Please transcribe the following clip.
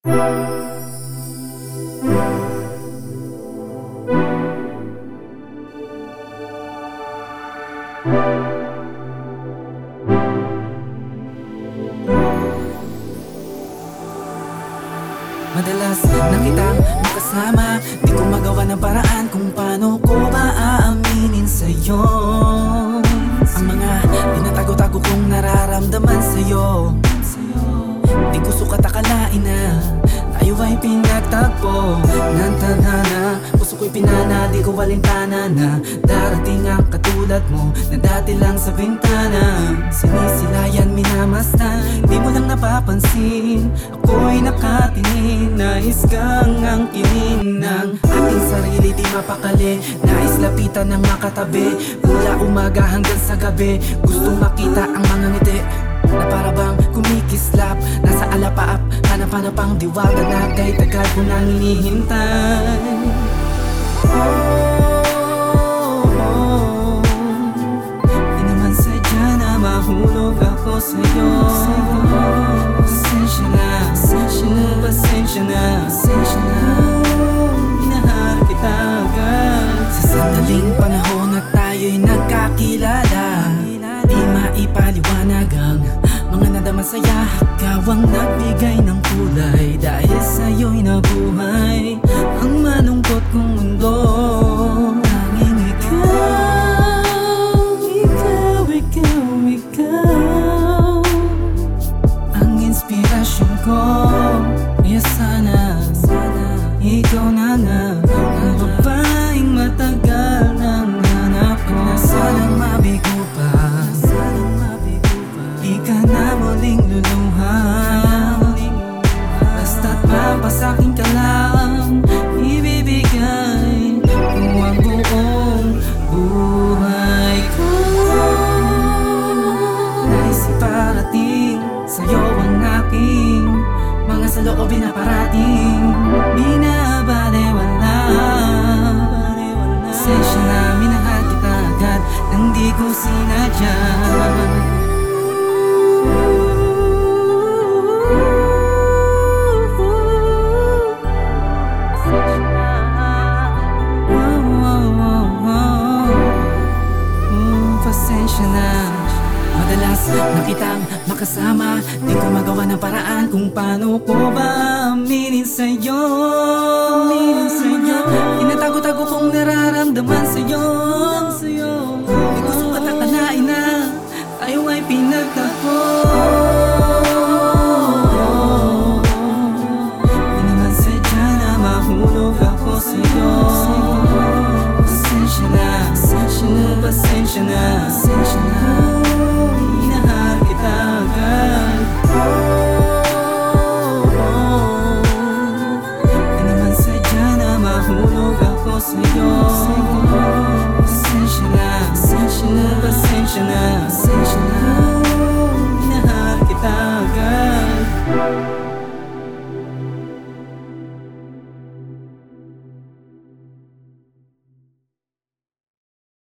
Madalas na kitang makasama, di ko magawa ng paraan kung paano ko ba aaminin sa'yo ang mga tinatago-tago kong nararamdaman sa'yo. Di ko sukat akalain na tayo ay pinagtagpo ng tadhana. Puso ko'y pinana, di ko walintana na darating ang katulad mo na dati lang sa bintana. Sinisilayan, minamasdan, di mo lang napapansin. Ako'y nakatingin, nais kang angkinin ng ating sarili, di mapakali. Nais lapitan ng makatabi, mula umaga hanggang sa gabi. Gustong makita ang mga ngiti na para bang kumikislap, nasa alapaap, hanap-hanapang diwata na kahit tagal ko nang hinihintay. Di naman sadya na mahulog ako sa'yo. Pasensya na, pasensya na, minahal kita agad. Sa sandaling panahon na tayo'y nagkakilala, di maipaliwanag ang mga nadama saya. Ikaw ang nagbigay ng kulay, dahil sa'yo'y nabuhay ang malungkot kong mundo. Tanging ikaw ang inspirasyon ko. Kaya sana ikaw na nga ang babaeng matagal nang hanap ko. Sanang mabigo pa, di ka na muling luluha. Basta't mapasakin ka lang, ibibigay ko ang buong buhay ko. Nais iparating sa'yo ang aking mga saloobin na parating. Binabalewala, pasensya na, minahal kita agad nang di ko sinadya. Pasensya na. Madalas na kitang makasama, di ko magawa ng paraan kung paano ko ba aminin sa'yo. Tinatago-tago kong nararamdaman sa'yo.